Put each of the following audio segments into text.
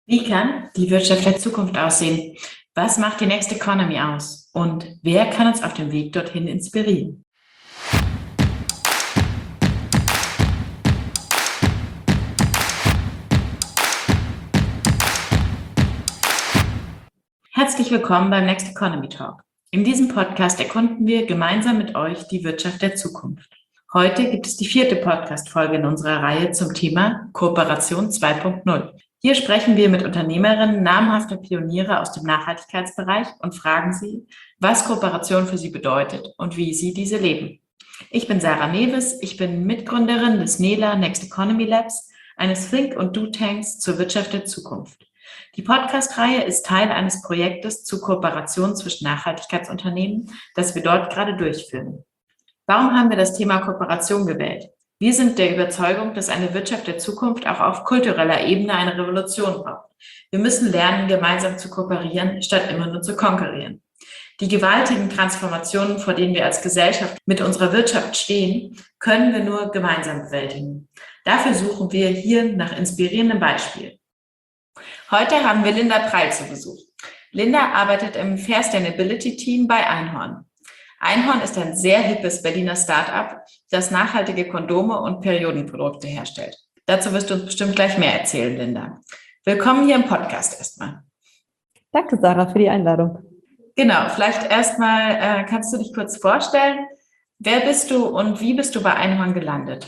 Wie kann die Wirtschaft der Zukunft aussehen? Was macht die Next Economy aus? Und wer kann uns auf dem Weg dorthin inspirieren? Herzlich willkommen beim Next Economy Talk. In diesem Podcast erkunden wir gemeinsam mit euch die Wirtschaft der Zukunft. Heute gibt es die 4. Podcast-Folge in unserer Reihe zum Thema Kooperation 2.0. Hier sprechen wir mit Unternehmerinnen namhafter Pioniere aus dem Nachhaltigkeitsbereich und fragen sie, was Kooperation für sie bedeutet und wie sie diese leben. Ich bin Sarah Mewes, ich bin Mitgründerin des NELA Next Economy Labs, eines Think- und Do-Tanks zur Wirtschaft der Zukunft. Die Podcast-Reihe ist Teil eines Projektes zur Kooperation zwischen Nachhaltigkeitsunternehmen, das wir dort gerade durchführen. Warum haben wir das Thema Kooperation gewählt? Wir sind der Überzeugung, dass eine Wirtschaft der Zukunft auch auf kultureller Ebene eine Revolution braucht. Wir müssen lernen, gemeinsam zu kooperieren, statt immer nur zu konkurrieren. Die gewaltigen Transformationen, vor denen wir als Gesellschaft mit unserer Wirtschaft stehen, können wir nur gemeinsam bewältigen. Dafür suchen wir hier nach inspirierenden Beispielen. Heute haben wir Linda Preil zu Besuch. Linda arbeitet im Fair Sustainability Team bei Einhorn. Einhorn ist ein sehr hippes Berliner Start-up, das nachhaltige Kondome und Periodenprodukte herstellt. Dazu wirst du uns bestimmt gleich mehr erzählen, Linda. Willkommen hier im Podcast erstmal. Danke, Sarah, für die Einladung. Genau, vielleicht erstmal kannst du dich kurz vorstellen. Wer bist du und wie bist du bei Einhorn gelandet?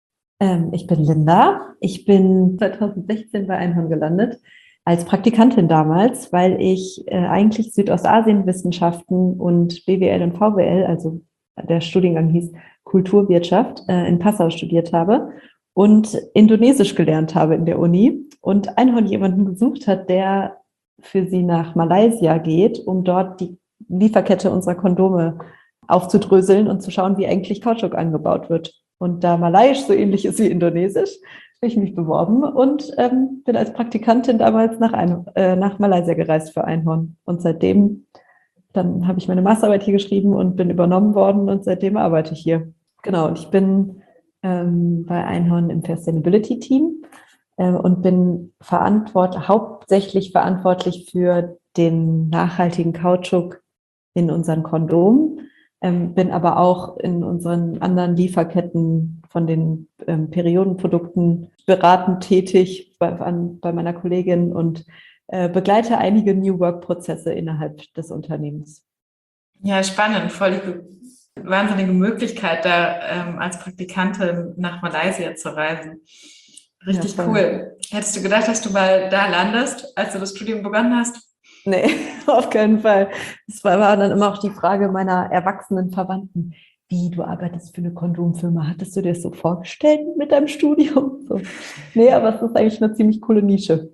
Ich bin Linda. Ich bin 2016 bei Einhorn gelandet, als Praktikantin damals, weil ich eigentlich Südostasienwissenschaften und BWL und VWL, also der Studiengang hieß Kulturwirtschaft, in Passau studiert habe und Indonesisch gelernt habe in der Uni und Einhorn jemanden gesucht hat, der für sie nach Malaysia geht, um dort die Lieferkette unserer Kondome aufzudröseln und zu schauen, wie eigentlich Kautschuk angebaut wird. Und da Malayisch so ähnlich ist wie Indonesisch, habe ich mich beworben und bin als Praktikantin damals nach Malaysia gereist für Einhorn. Und seitdem, dann habe ich meine Masterarbeit hier geschrieben und bin übernommen worden und seitdem arbeite ich hier. Genau, und ich bin bei Einhorn im Fair Sustainability Team und bin hauptsächlich verantwortlich für den nachhaltigen Kautschuk in unseren Kondomen. Bin aber auch in unseren anderen Lieferketten von den Periodenprodukten beratend tätig bei meiner Kollegin und begleite einige New Work-Prozesse innerhalb des Unternehmens. Ja, spannend, voll die wahnsinnige Möglichkeit, da als Praktikantin nach Malaysia zu reisen. Richtig Ja, cool. Hättest du gedacht, dass du mal da landest, als du das Studium begonnen hast? Nee, auf keinen Fall. Das war dann immer auch die Frage meiner erwachsenen Verwandten. Wie, du arbeitest für eine Kondomfirma? Hattest du dir das so vorgestellt mit deinem Studium? So. Nee, aber es ist eigentlich eine ziemlich coole Nische.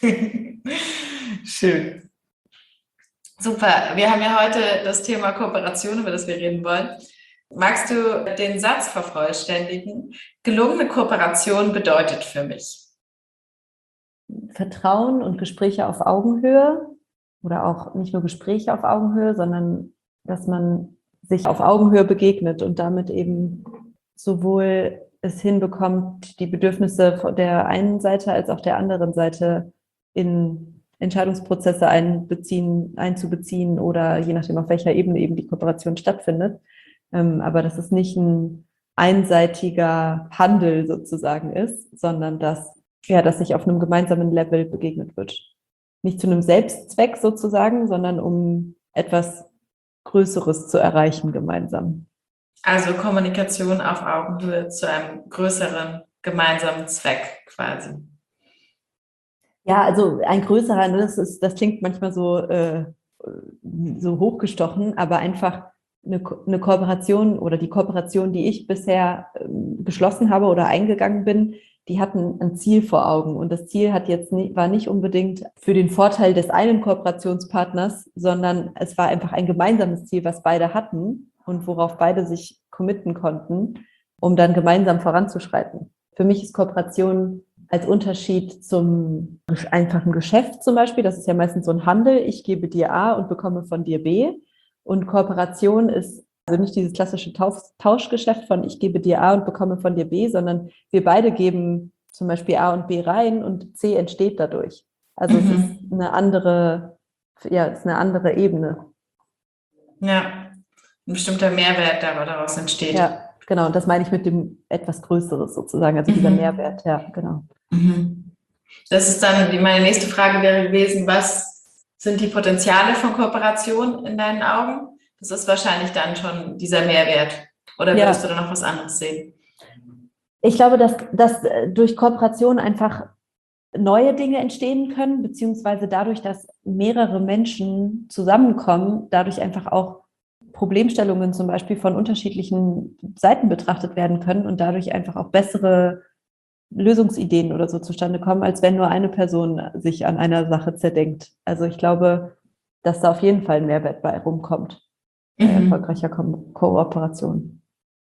Schön. Super. Wir haben ja heute das Thema Kooperation, über das wir reden wollen. Magst du den Satz vervollständigen? Gelungene Kooperation bedeutet für mich Vertrauen und Gespräche auf Augenhöhe oder auch nicht nur Gespräche auf Augenhöhe, sondern dass man sich auf Augenhöhe begegnet und damit eben sowohl es hinbekommt, die Bedürfnisse der einen Seite als auch der anderen Seite in Entscheidungsprozesse einzubeziehen oder je nachdem, auf welcher Ebene eben die Kooperation stattfindet. Aber dass es nicht ein einseitiger Handel sozusagen ist, sondern dass sich auf einem gemeinsamen Level begegnet wird. Nicht zu einem Selbstzweck sozusagen, sondern um etwas Größeres zu erreichen gemeinsam. also Kommunikation auf Augenhöhe zu einem größeren gemeinsamen Zweck quasi. Ja, also ein größerer, das klingt manchmal so hochgestochen, aber einfach eine Kooperation oder die Kooperation, die ich bisher geschlossen habe oder eingegangen bin, die hatten ein Ziel vor Augen. Und das Ziel war nicht unbedingt für den Vorteil des einen Kooperationspartners, sondern es war einfach ein gemeinsames Ziel, was beide hatten und worauf beide sich committen konnten, um dann gemeinsam voranzuschreiten. Für mich ist Kooperation als Unterschied zum einfachen Geschäft zum Beispiel, das ist ja meistens so ein Handel, ich gebe dir A und bekomme von dir B. Und Kooperation ist also nicht dieses klassische Tauschgeschäft von ich gebe dir A und bekomme von dir B, sondern wir beide geben zum Beispiel A und B rein und C entsteht dadurch. Also es ist es ist eine andere Ebene. Ja, ein bestimmter Mehrwert, der aber daraus entsteht. Ja, genau. Und das meine ich mit dem etwas Größeres sozusagen, also dieser Mehrwert, ja, genau. Das ist dann, meine nächste Frage wäre gewesen, was sind die Potenziale von Kooperation in deinen Augen? Das ist wahrscheinlich dann schon dieser Mehrwert. Oder würdest du da noch was anderes sehen? Ich glaube, dass durch Kooperation einfach neue Dinge entstehen können, beziehungsweise dadurch, dass mehrere Menschen zusammenkommen, dadurch einfach auch Problemstellungen zum Beispiel von unterschiedlichen Seiten betrachtet werden können und dadurch einfach auch bessere Lösungsideen oder so zustande kommen, als wenn nur eine Person sich an einer Sache zerdenkt. Also ich glaube, dass da auf jeden Fall ein Mehrwert bei rumkommt, bei erfolgreicher Kooperation.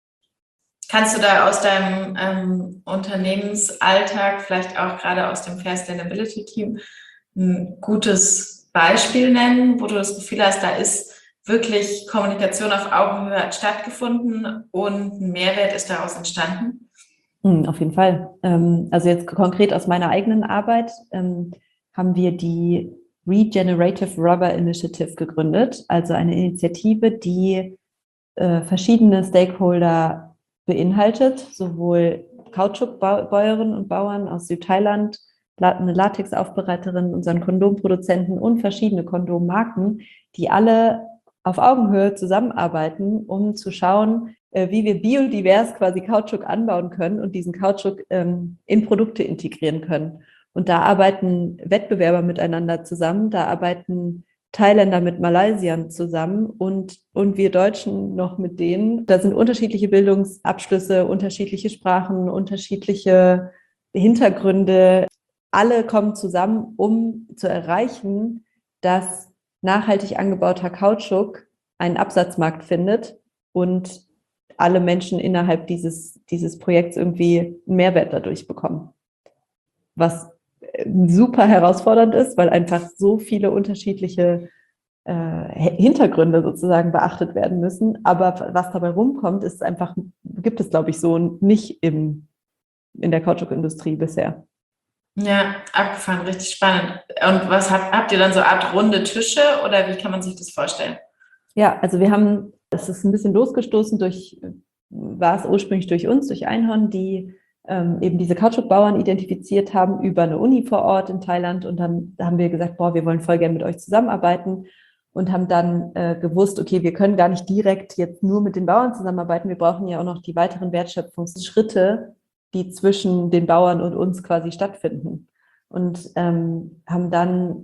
Kannst du da aus deinem Unternehmensalltag, vielleicht auch gerade aus dem Fair Sustainability Team, ein gutes Beispiel nennen, wo du das Gefühl hast, da ist wirklich Kommunikation auf Augenhöhe stattgefunden und ein Mehrwert ist daraus entstanden? Auf jeden Fall. Also jetzt konkret aus meiner eigenen Arbeit haben wir die Regenerative Rubber Initiative gegründet, also eine Initiative, die verschiedene Stakeholder beinhaltet, sowohl Kautschukbäuerinnen und Bauern aus Südthailand, eine Latexaufbereiterin, unseren Kondomproduzenten und verschiedene Kondommarken, die alle auf Augenhöhe zusammenarbeiten, um zu schauen, wie wir biodivers quasi Kautschuk anbauen können und diesen Kautschuk in Produkte integrieren können. Und da arbeiten Wettbewerber miteinander zusammen, da arbeiten Thailänder mit Malaysiern zusammen und wir Deutschen noch mit denen. Da sind unterschiedliche Bildungsabschlüsse, unterschiedliche Sprachen, unterschiedliche Hintergründe. Alle kommen zusammen, um zu erreichen, dass nachhaltig angebauter Kautschuk einen Absatzmarkt findet und alle Menschen innerhalb dieses Projekts irgendwie einen Mehrwert dadurch bekommen. Was super herausfordernd ist, weil einfach so viele unterschiedliche Hintergründe sozusagen beachtet werden müssen. Aber was dabei rumkommt, ist einfach, gibt es, glaube ich, so nicht in der Kautschukindustrie bisher. Ja, abgefahren, richtig spannend. Und was habt ihr dann so Art runde Tische oder wie kann man sich das vorstellen? Ja, also es ist ein bisschen losgestoßen war es ursprünglich durch uns, durch Einhorn, die eben diese Kautschukbauern identifiziert haben über eine Uni vor Ort in Thailand. Und dann haben wir gesagt, wir wollen voll gerne mit euch zusammenarbeiten und haben dann gewusst, okay, wir können gar nicht direkt jetzt nur mit den Bauern zusammenarbeiten. Wir brauchen ja auch noch die weiteren Wertschöpfungsschritte, die zwischen den Bauern und uns quasi stattfinden. Und haben dann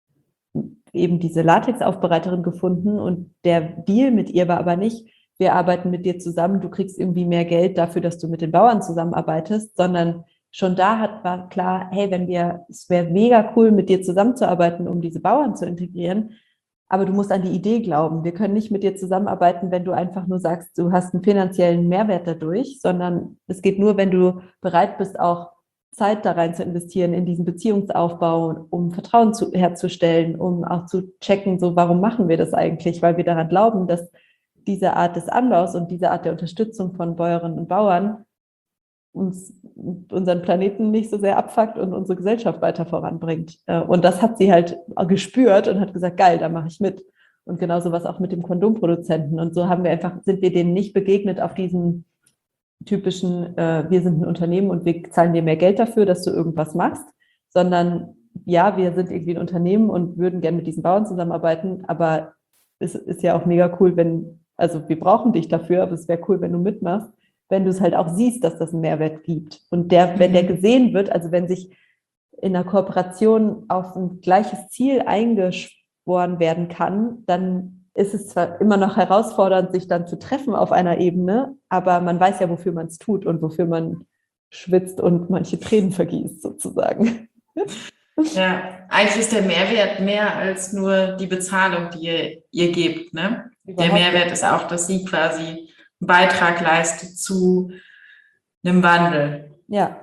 eben diese Latexaufbereiterin gefunden und der Deal mit ihr war aber nicht, wir arbeiten mit dir zusammen, du kriegst irgendwie mehr Geld dafür, dass du mit den Bauern zusammenarbeitest, sondern schon da war klar, hey, es wäre mega cool, mit dir zusammenzuarbeiten, um diese Bauern zu integrieren, aber du musst an die Idee glauben. Wir können nicht mit dir zusammenarbeiten, wenn du einfach nur sagst, du hast einen finanziellen Mehrwert dadurch, sondern es geht nur, wenn du bereit bist, auch Zeit da rein zu investieren in diesen Beziehungsaufbau, um Vertrauen herzustellen, um auch zu checken, so warum machen wir das eigentlich, weil wir daran glauben, dass diese Art des Anbaus und diese Art der Unterstützung von Bäuerinnen und Bauern unseren Planeten nicht so sehr abfuckt und unsere Gesellschaft weiter voranbringt. Und das hat sie halt gespürt und hat gesagt, geil, da mache ich mit. Und genauso was auch mit dem Kondomproduzenten. Und so sind wir denen nicht begegnet auf diesen typischen, wir sind ein Unternehmen und wir zahlen dir mehr Geld dafür, dass du irgendwas machst, sondern ja, wir sind irgendwie ein Unternehmen und würden gerne mit diesen Bauern zusammenarbeiten, aber es ist ja auch mega cool, also wir brauchen dich dafür, aber es wäre cool, wenn du mitmachst, wenn du es halt auch siehst, dass das einen Mehrwert gibt. Und wenn der gesehen wird, also wenn sich in einer Kooperation auf ein gleiches Ziel eingeschworen werden kann, dann ist es zwar immer noch herausfordernd, sich dann zu treffen auf einer Ebene, aber man weiß ja, wofür man es tut und wofür man schwitzt und manche Tränen vergießt, sozusagen. Ja, eigentlich ist der Mehrwert mehr als nur die Bezahlung, die ihr gebt, ne? Der Mehrwert ist auch, dass sie quasi einen Beitrag leistet zu einem Wandel. Ja.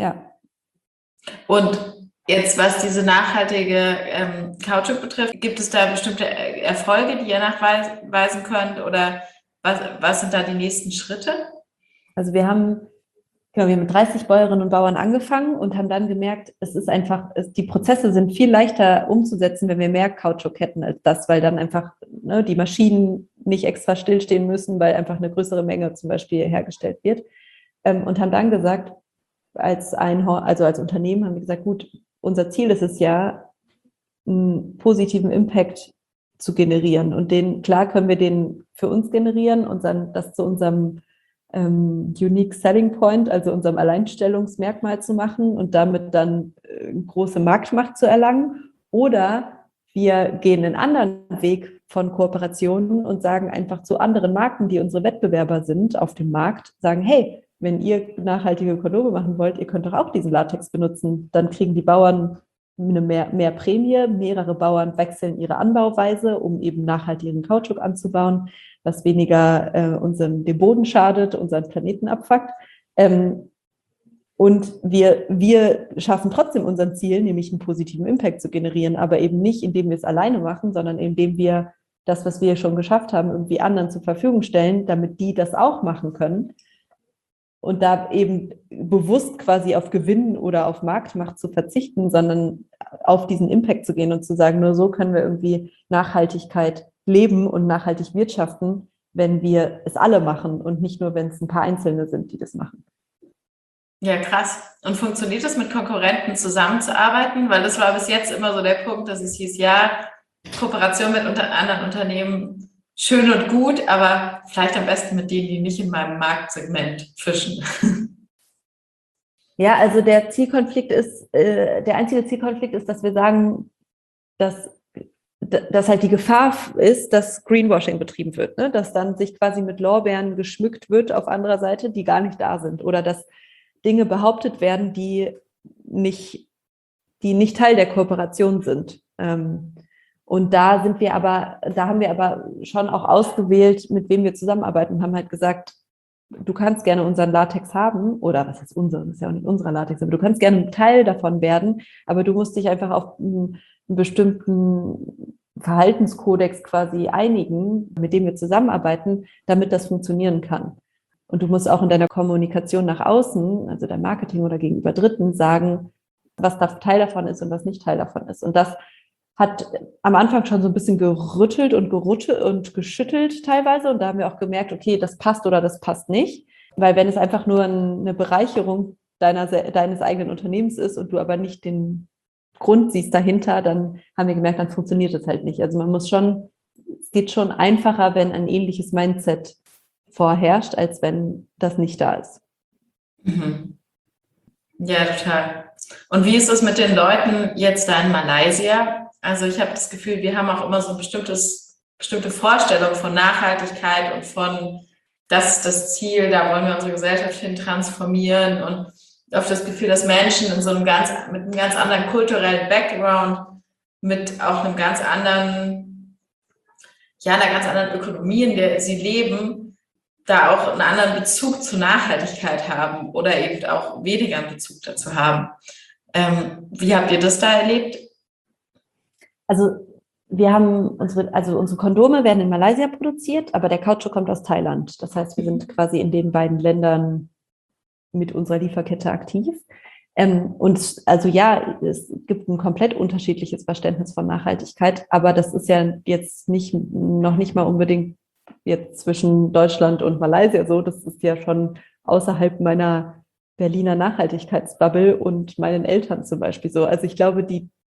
Und jetzt, was diese nachhaltige Kautschuk betrifft, gibt es da bestimmte Erfolge, die ihr nachweisen könnt oder was sind da die nächsten Schritte? Also wir haben Genau, wir haben mit 30 Bäuerinnen und Bauern angefangen und haben dann gemerkt, die Prozesse sind viel leichter umzusetzen, wenn wir mehr Kautschuk hätten als das, weil dann einfach die Maschinen nicht extra stillstehen müssen, weil einfach eine größere Menge zum Beispiel hergestellt wird. Und haben dann gesagt, als Unternehmen haben wir gesagt, gut, unser Ziel ist es ja, einen positiven Impact zu generieren. Und klar können wir den für uns generieren und dann das zu unserem Unique Selling Point, also unserem Alleinstellungsmerkmal zu machen und damit dann große Marktmacht zu erlangen. Oder wir gehen einen anderen Weg von Kooperationen und sagen einfach zu anderen Marken, die unsere Wettbewerber sind auf dem Markt, sagen, hey, wenn ihr nachhaltige Kondome machen wollt, ihr könnt doch auch diesen Latex benutzen. Dann kriegen die Bauern mehr Prämie, mehrere Bauern wechseln ihre Anbauweise, um eben nachhaltigen Kautschuk anzubauen, was weniger dem Boden schadet, unseren Planeten abfuckt. Und wir schaffen trotzdem unseren Ziel, nämlich einen positiven Impact zu generieren, aber eben nicht, indem wir es alleine machen, sondern indem wir das, was wir schon geschafft haben, irgendwie anderen zur Verfügung stellen, damit die das auch machen können. Und da eben bewusst quasi auf Gewinn oder auf Marktmacht zu verzichten, sondern auf diesen Impact zu gehen und zu sagen, nur so können wir irgendwie Nachhaltigkeit leben und nachhaltig wirtschaften, wenn wir es alle machen und nicht nur, wenn es ein paar Einzelne sind, die das machen. Ja, krass. Und funktioniert es, mit Konkurrenten zusammenzuarbeiten? Weil das war bis jetzt immer so der Punkt, dass es hieß, ja, Kooperation mit anderen Unternehmen schön und gut, aber vielleicht am besten mit denen, die nicht in meinem Marktsegment fischen. Ja, also der einzige Zielkonflikt ist, dass wir sagen, dass halt die Gefahr ist, dass Greenwashing betrieben wird, ne? Dass dann sich quasi mit Lorbeeren geschmückt wird auf anderer Seite, die gar nicht da sind, oder dass Dinge behauptet werden, die nicht Teil der Kooperation sind. Und da haben wir aber schon auch ausgewählt, mit wem wir zusammenarbeiten, und haben halt gesagt, du kannst gerne unseren Latex haben, oder was ist unser, das ist ja auch nicht unser Latex, aber du kannst gerne ein Teil davon werden, aber du musst dich einfach auf einen bestimmten Verhaltenskodex quasi einigen, mit dem wir zusammenarbeiten, damit das funktionieren kann. Und du musst auch in deiner Kommunikation nach außen, also dein Marketing oder gegenüber Dritten, sagen, was Teil davon ist und was nicht Teil davon ist. Und das hat am Anfang schon so ein bisschen gerüttelt und geschüttelt teilweise. Und da haben wir auch gemerkt, okay, das passt oder das passt nicht. Weil wenn es einfach nur eine Bereicherung deines eigenen Unternehmens ist und du aber nicht den Grund siehst dahinter, dann haben wir gemerkt, dann funktioniert das halt nicht. Also es geht schon einfacher, wenn ein ähnliches Mindset vorherrscht, als wenn das nicht da ist. Mhm. Ja, total. Und wie ist es mit den Leuten jetzt da in Malaysia? Also ich habe das Gefühl, wir haben auch immer so bestimmte Vorstellung von Nachhaltigkeit und von, das ist das Ziel, da wollen wir unsere Gesellschaft hin transformieren, und oft das Gefühl, dass Menschen mit einem ganz anderen kulturellen Background, mit auch einer ganz anderen Ökonomie, in der sie leben, da auch einen anderen Bezug zur Nachhaltigkeit haben oder eben auch weniger einen Bezug dazu haben. Wie habt ihr das da erlebt? Also wir haben unsere Kondome werden in Malaysia produziert, aber der Kautschuk kommt aus Thailand. Das heißt, wir sind quasi in den beiden Ländern mit unserer Lieferkette aktiv. Und also ja, es gibt ein komplett unterschiedliches Verständnis von Nachhaltigkeit, aber das ist ja jetzt noch nicht mal unbedingt jetzt zwischen Deutschland und Malaysia so. Das ist ja schon außerhalb meiner Berliner Nachhaltigkeitsbubble und meinen Eltern zum Beispiel so. Also ich glaube,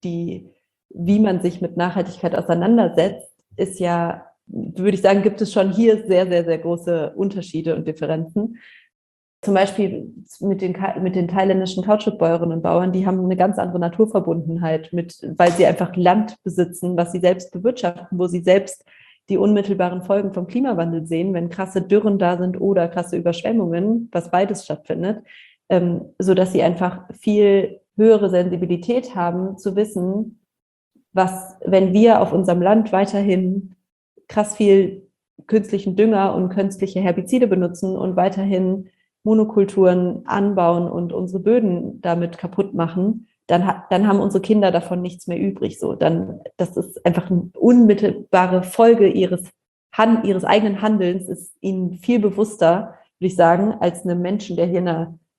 wie man sich mit Nachhaltigkeit auseinandersetzt, ist ja, würde ich sagen, gibt es schon hier sehr, sehr, sehr große Unterschiede und Differenzen. Zum Beispiel mit den thailändischen Kautschukbäuerinnen und Bauern, die haben eine ganz andere Naturverbundenheit, weil sie einfach Land besitzen, was sie selbst bewirtschaften, wo sie selbst die unmittelbaren Folgen vom Klimawandel sehen, wenn krasse Dürren da sind oder krasse Überschwemmungen, was beides stattfindet, sodass sie einfach viel höhere Sensibilität haben, zu wissen, wenn wir auf unserem Land weiterhin krass viel künstlichen Dünger und künstliche Herbizide benutzen und weiterhin Monokulturen anbauen und unsere Böden damit kaputt machen, dann haben unsere Kinder davon nichts mehr übrig. Das ist einfach eine unmittelbare Folge ihres eigenen Handelns, ist ihnen viel bewusster, würde ich sagen, als einem Menschen, der hier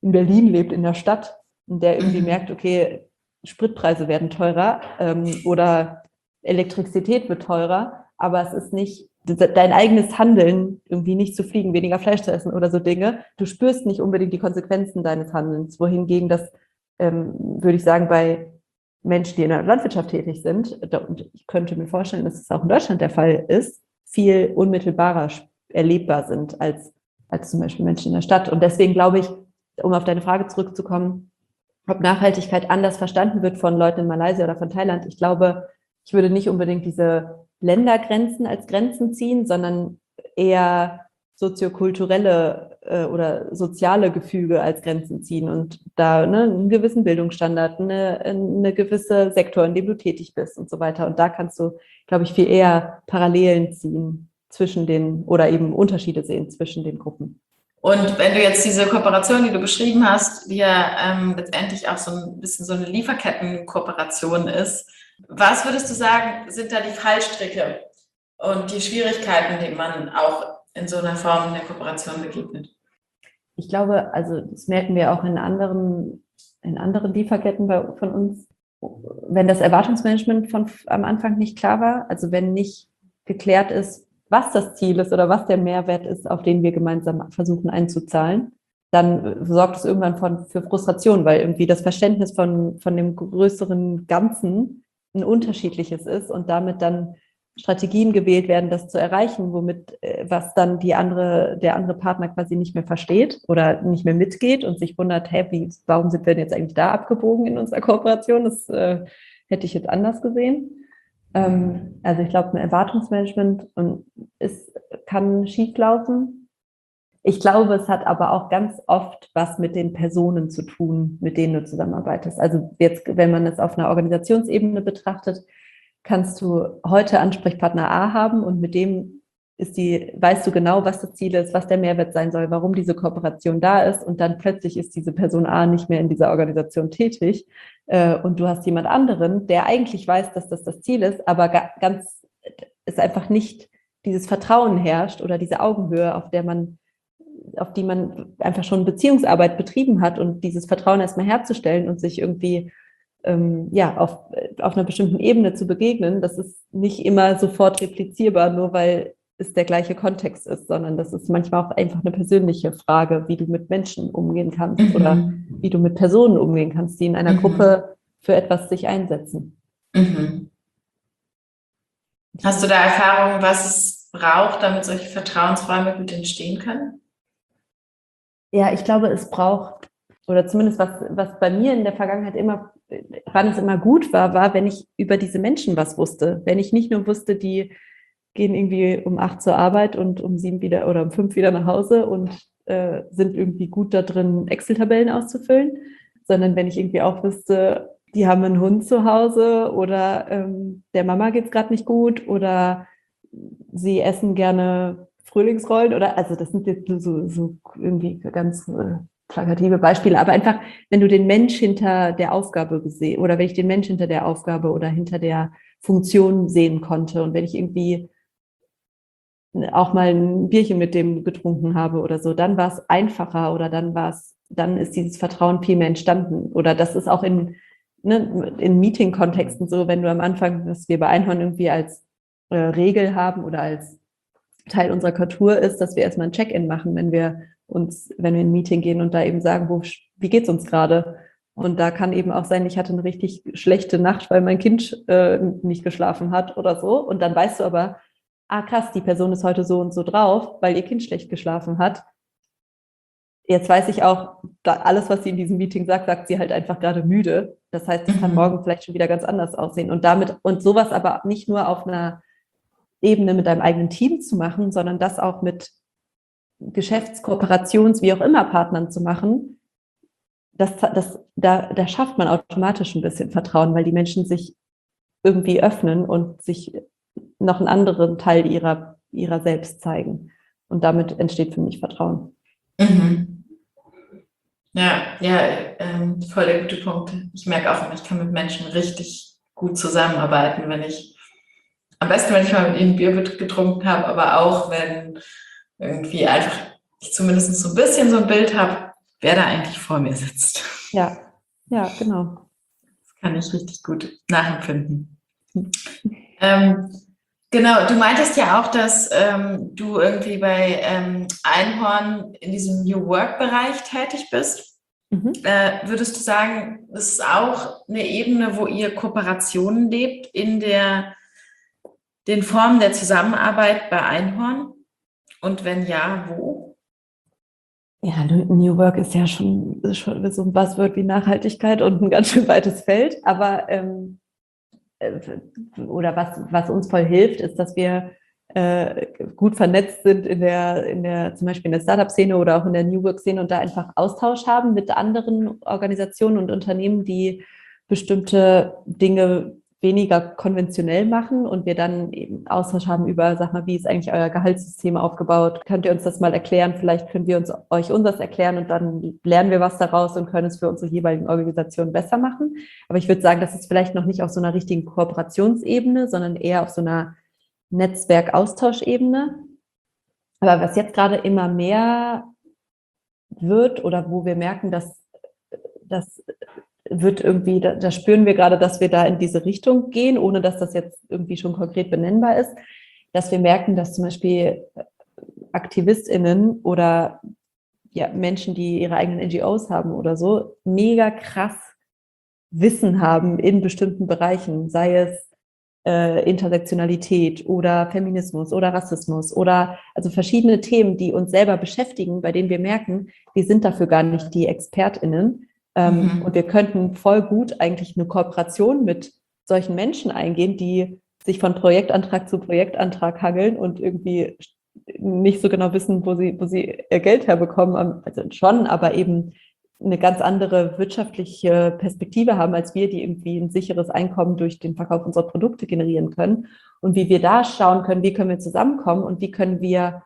in Berlin lebt, in der Stadt, und der irgendwie merkt, okay, Spritpreise werden teurer oder Elektrizität wird teurer, aber es ist nicht dein eigenes Handeln, irgendwie nicht zu fliegen, weniger Fleisch zu essen oder so Dinge. Du spürst nicht unbedingt die Konsequenzen deines Handelns, wohingegen das, würde ich sagen, bei Menschen, die in der Landwirtschaft tätig sind, und ich könnte mir vorstellen, dass es auch in Deutschland der Fall ist, viel unmittelbarer erlebbar sind als zum Beispiel Menschen in der Stadt. Und deswegen glaube ich, um auf deine Frage zurückzukommen, ob Nachhaltigkeit anders verstanden wird von Leuten in Malaysia oder von Thailand. Ich glaube, ich würde nicht unbedingt diese Ländergrenzen als Grenzen ziehen, sondern eher soziokulturelle oder soziale Gefüge als Grenzen ziehen und da einen gewissen Bildungsstandard, eine gewisse Sektor, in dem du tätig bist und so weiter. Und da kannst du, glaube ich, viel eher Parallelen ziehen zwischen den oder eben Unterschiede sehen zwischen den Gruppen. Und wenn du jetzt diese Kooperation, die du beschrieben hast, die ja letztendlich auch so ein bisschen so eine Lieferkettenkooperation ist, was würdest du sagen, sind da die Fallstricke und die Schwierigkeiten, denen man auch in so einer Form der Kooperation begegnet? Ich glaube, also das merken wir auch in anderen Lieferketten von uns, wenn das Erwartungsmanagement am Anfang nicht klar war, also wenn nicht geklärt ist, was das Ziel ist oder was der Mehrwert ist, auf den wir gemeinsam versuchen einzuzahlen, dann sorgt es irgendwann für Frustration, weil irgendwie das Verständnis von dem größeren Ganzen ein unterschiedliches ist und damit dann Strategien gewählt werden, das zu erreichen, was dann der andere Partner quasi nicht mehr versteht oder nicht mehr mitgeht und sich wundert, warum sind wir denn jetzt eigentlich da abgebogen in unserer Kooperation? Das hätte ich jetzt anders gesehen. Also ich glaube, ein Erwartungsmanagement kann schieflaufen. Ich glaube, es hat aber auch ganz oft was mit den Personen zu tun, mit denen du zusammenarbeitest. Also jetzt, wenn man es auf einer Organisationsebene betrachtet, kannst du heute Ansprechpartner A haben und mit dem weißt du genau, was das Ziel ist, was der Mehrwert sein soll, warum diese Kooperation da ist, und dann plötzlich ist diese Person A nicht mehr in dieser Organisation tätig und du hast jemand anderen, der eigentlich weiß, dass das Ziel ist, aber es einfach nicht dieses Vertrauen herrscht oder diese Augenhöhe, auf die man einfach schon Beziehungsarbeit betrieben hat, und dieses Vertrauen erstmal herzustellen und sich irgendwie auf einer bestimmten Ebene zu begegnen, das ist nicht immer sofort replizierbar, nur weil es der gleiche Kontext ist, sondern das ist manchmal auch einfach eine persönliche Frage, wie du mit Menschen umgehen kannst oder wie du mit Personen umgehen kannst, die in einer Gruppe für etwas sich einsetzen. Hast du da Erfahrungen, was es braucht, damit solche Vertrauensräume gut entstehen können? Ja, ich glaube, es braucht, oder zumindest was bei mir in der Vergangenheit wann es immer gut war, wenn ich über diese Menschen was wusste. Wenn ich nicht nur wusste, die gehen irgendwie um 8 zur Arbeit und um 7 wieder oder um 5 wieder nach Hause und sind irgendwie gut da drin, Excel-Tabellen auszufüllen, sondern wenn ich irgendwie auch wüsste, die haben einen Hund zu Hause oder der Mama geht's gerade nicht gut oder sie essen gerne Frühlingsrollen oder, also das sind jetzt so irgendwie ganz plakative Beispiele, aber einfach, wenn du den Mensch hinter der Aufgabe gesehen oder wenn ich den Mensch hinter der Aufgabe oder hinter der Funktion sehen konnte und wenn ich irgendwie auch mal ein Bierchen mit dem getrunken habe oder so, dann war es einfacher oder dann ist dieses Vertrauen viel mehr entstanden. Oder das ist auch in Meeting-Kontexten so, wenn du am Anfang, was wir bei Einhorn irgendwie als Regel haben oder als Teil unserer Kultur ist, dass wir erstmal ein Check-in machen, wenn wir in ein Meeting gehen und da eben sagen, wie geht's uns gerade? Und da kann eben auch sein, ich hatte eine richtig schlechte Nacht, weil mein Kind nicht geschlafen hat oder so. Und dann weißt du aber, krass, die Person ist heute so und so drauf, weil ihr Kind schlecht geschlafen hat. Jetzt weiß ich auch, alles, was sie in diesem Meeting sagt sie halt einfach gerade müde. Das heißt, es kann morgen vielleicht schon wieder ganz anders aussehen. Und sowas aber nicht nur auf einer Ebene mit deinem eigenen Team zu machen, sondern das auch mit wie auch immer Partnern zu machen, da schafft man automatisch ein bisschen Vertrauen, weil die Menschen sich irgendwie öffnen und sich noch einen anderen Teil ihrer selbst zeigen. Und damit entsteht für mich Vertrauen. Ja, voll der gute Punkt. Ich merke auch, ich kann mit Menschen richtig gut zusammenarbeiten, am besten, wenn ich mal mit ihnen Bier getrunken habe, aber auch, wenn irgendwie einfach ich zumindest so ein bisschen so ein Bild habe, wer da eigentlich vor mir sitzt. Ja, ja, genau. Das kann ich richtig gut nachempfinden. Hm. Genau, du meintest ja auch, dass du irgendwie bei Einhorn in diesem New Work-Bereich tätig bist. Würdest du sagen, das ist auch eine Ebene, wo ihr Kooperationen lebt in den Formen der Zusammenarbeit bei Einhorn? Und wenn ja, wo? Ja, New Work ist ja schon so ein Buzzword wie Nachhaltigkeit und ein ganz schön weites Feld. Aber oder was uns voll hilft, ist, dass wir gut vernetzt sind zum Beispiel in der Startup-Szene oder auch in der New Work-Szene und da einfach Austausch haben mit anderen Organisationen und Unternehmen, die bestimmte Dinge weniger konventionell machen und wir dann eben Austausch haben über, sag mal, wie ist eigentlich euer Gehaltssystem aufgebaut? Könnt ihr uns das mal erklären? Vielleicht können wir euch unseres erklären und dann lernen wir was daraus und können es für unsere jeweiligen Organisationen besser machen. Aber ich würde sagen, das ist vielleicht noch nicht auf so einer richtigen Kooperationsebene, sondern eher auf so einer Netzwerk-Austauschebene. Aber was jetzt gerade immer mehr wird oder wo wir merken, dass das wird irgendwie, da spüren wir gerade, dass wir da in diese Richtung gehen, ohne dass das jetzt irgendwie schon konkret benennbar ist, dass wir merken, dass zum Beispiel AktivistInnen oder ja, Menschen, die ihre eigenen NGOs haben oder so, mega krass Wissen haben in bestimmten Bereichen, sei es Intersektionalität oder Feminismus oder Rassismus oder also verschiedene Themen, die uns selber beschäftigen, bei denen wir merken, wir sind dafür gar nicht die ExpertInnen. Und wir könnten voll gut eigentlich eine Kooperation mit solchen Menschen eingehen, die sich von Projektantrag zu Projektantrag hangeln und irgendwie nicht so genau wissen, wo sie ihr Geld herbekommen. Also schon, aber eben eine ganz andere wirtschaftliche Perspektive haben als wir, die irgendwie ein sicheres Einkommen durch den Verkauf unserer Produkte generieren können. Und wie wir da schauen können, wie können wir zusammenkommen und wie können wir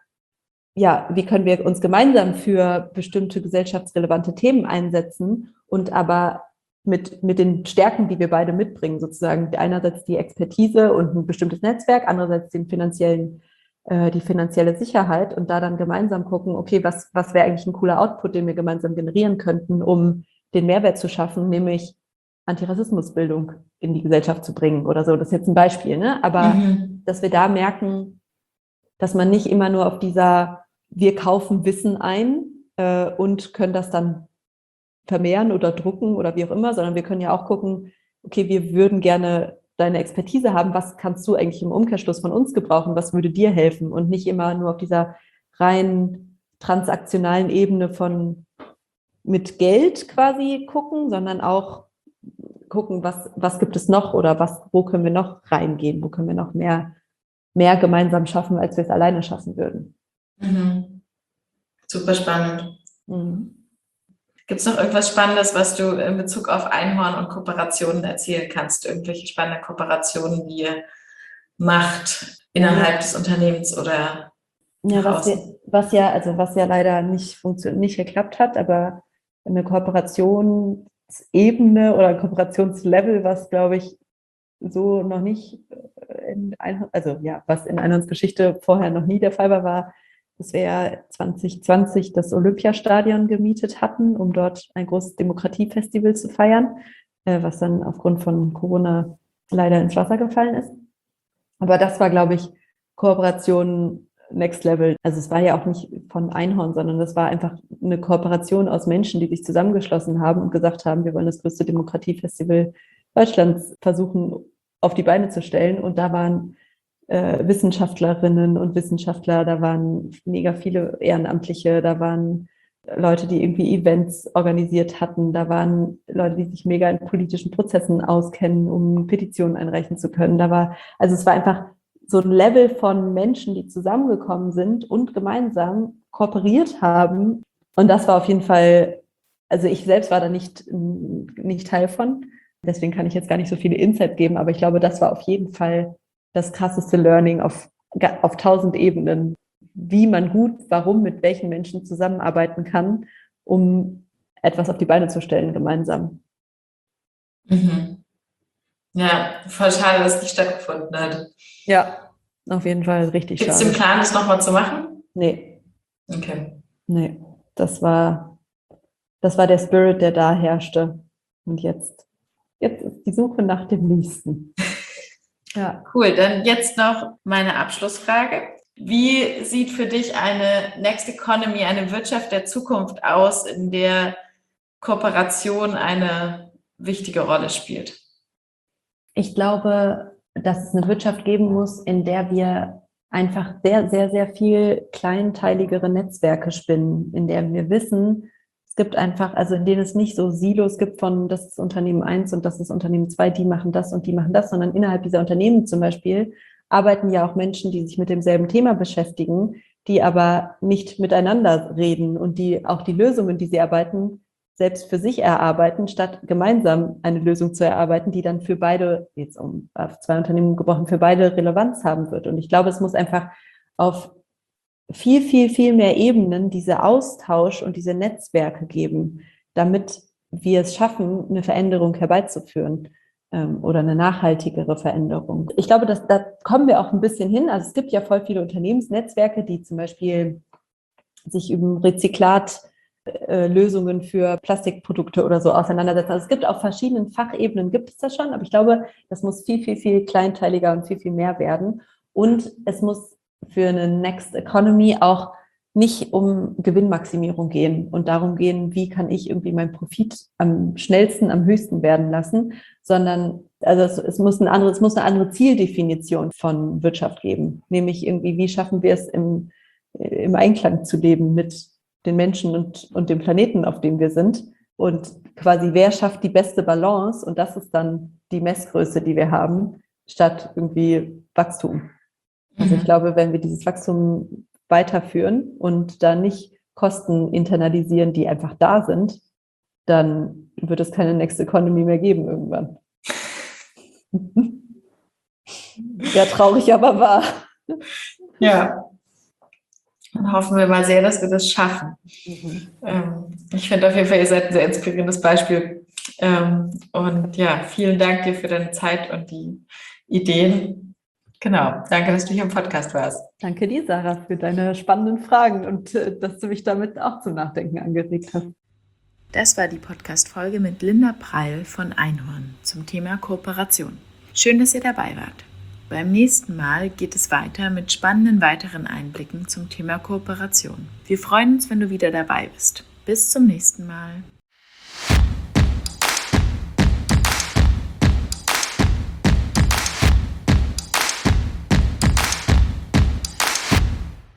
uns gemeinsam für bestimmte gesellschaftsrelevante Themen einsetzen und aber mit den Stärken, die wir beide mitbringen, sozusagen einerseits die Expertise und ein bestimmtes Netzwerk, andererseits die finanzielle Sicherheit und da dann gemeinsam gucken, okay, was wäre eigentlich ein cooler Output, den wir gemeinsam generieren könnten, um den Mehrwert zu schaffen, nämlich Antirassismusbildung in die Gesellschaft zu bringen oder so. Das ist jetzt ein Beispiel, ne? Aber dass wir da merken, dass man nicht immer nur auf dieser wir kaufen Wissen ein und können das dann vermehren oder drucken oder wie auch immer, sondern wir können ja auch gucken, okay, wir würden gerne deine Expertise haben, was kannst du eigentlich im Umkehrschluss von uns gebrauchen, was würde dir helfen und nicht immer nur auf dieser rein transaktionalen Ebene von mit Geld quasi gucken, sondern auch gucken, was gibt es noch oder wo können wir noch reingehen, wo können wir noch mehr gemeinsam schaffen, als wir es alleine schaffen würden. Super spannend. Gibt es noch irgendwas Spannendes, was du in Bezug auf Einhorn und Kooperationen erzählen kannst? Irgendwelche spannende Kooperationen, die ihr macht innerhalb des Unternehmens oder was ja leider nicht geklappt hat, aber eine Kooperationsebene oder ein Kooperationslevel, was glaube ich so noch nicht was in Einhorns Geschichte vorher noch nie der Fall war, dass wir ja 2020 das Olympiastadion gemietet hatten, um dort ein großes Demokratiefestival zu feiern, was dann aufgrund von Corona leider ins Wasser gefallen ist. Aber das war, glaube ich, Kooperation Next Level. Also es war ja auch nicht von Einhorn, sondern das war einfach eine Kooperation aus Menschen, die sich zusammengeschlossen haben und gesagt haben, wir wollen das größte Demokratiefestival Deutschlands versuchen auf die Beine zu stellen. Und da waren Wissenschaftlerinnen und Wissenschaftler, da waren mega viele Ehrenamtliche, da waren Leute, die irgendwie Events organisiert hatten, da waren Leute, die sich mega in politischen Prozessen auskennen, um Petitionen einreichen zu können. Also es war einfach so ein Level von Menschen, die zusammengekommen sind und gemeinsam kooperiert haben. Und das war auf jeden Fall, also ich selbst war da nicht Teil von. Deswegen kann ich jetzt gar nicht so viele Insights geben, aber ich glaube, das war auf jeden Fall das krasseste Learning auf 1000 Ebenen, wie man warum mit welchen Menschen zusammenarbeiten kann, um etwas auf die Beine zu stellen gemeinsam. Ja, voll schade, dass es nicht stattgefunden hat. Ja, auf jeden Fall richtig schade. Gibt es den Plan, das nochmal zu machen? Nee. Okay. Nee, das war das war der Spirit, der da herrschte. Und jetzt ist die Suche nach dem Nächsten. Ja. Cool, dann jetzt noch meine Abschlussfrage. Wie sieht für dich eine Next Economy, eine Wirtschaft der Zukunft aus, in der Kooperation eine wichtige Rolle spielt? Ich glaube, dass es eine Wirtschaft geben muss, in der wir einfach sehr, sehr, sehr viel kleinteiligere Netzwerke spinnen, in der wir wissen, es gibt einfach, also in denen es nicht so Silos gibt von, das ist Unternehmen 1 und das ist Unternehmen 2, die machen das und die machen das, sondern innerhalb dieser Unternehmen zum Beispiel arbeiten ja auch Menschen, die sich mit demselben Thema beschäftigen, die aber nicht miteinander reden und die auch die Lösungen, die sie erarbeiten, selbst für sich erarbeiten, statt gemeinsam eine Lösung zu erarbeiten, die dann für beide, jetzt auf 2 Unternehmen gebrochen, für beide Relevanz haben wird. Und ich glaube, es muss einfach auf viel, viel, viel mehr Ebenen diese Austausch und diese Netzwerke geben, damit wir es schaffen, eine Veränderung herbeizuführen oder eine nachhaltigere Veränderung. Ich glaube, da kommen wir auch ein bisschen hin. Also es gibt ja voll viele Unternehmensnetzwerke, die zum Beispiel sich über Lösungen für Plastikprodukte oder so auseinandersetzen. Also es gibt auf verschiedenen Fachebenen, gibt es das schon, aber ich glaube, das muss viel, viel, viel kleinteiliger und viel, viel mehr werden. Und es muss für eine Next Economy auch nicht um Gewinnmaximierung gehen und darum gehen, wie kann ich irgendwie meinen Profit am schnellsten, am höchsten werden lassen, sondern also es muss eine andere Zieldefinition von Wirtschaft geben, nämlich irgendwie, wie schaffen wir es im Einklang zu leben mit den Menschen und dem Planeten, auf dem wir sind. Und quasi, wer schafft die beste Balance? Und das ist dann die Messgröße, die wir haben, statt irgendwie Wachstum. Also ich glaube, wenn wir dieses Wachstum weiterführen und da nicht Kosten internalisieren, die einfach da sind, dann wird es keine Next Economy mehr geben irgendwann. Ja, traurig, aber wahr. Ja. Dann hoffen wir mal sehr, dass wir das schaffen. Ich finde auf jeden Fall, ihr seid ein sehr inspirierendes Beispiel. Und ja, vielen Dank dir für deine Zeit und die Ideen. Genau, danke, dass du hier im Podcast warst. Danke dir, Sarah, für deine spannenden Fragen und dass du mich damit auch zum Nachdenken angeregt hast. Das war die Podcast-Folge mit Linda Preil von Einhorn zum Thema Kooperation. Schön, dass ihr dabei wart. Beim nächsten Mal geht es weiter mit spannenden weiteren Einblicken zum Thema Kooperation. Wir freuen uns, wenn du wieder dabei bist. Bis zum nächsten Mal.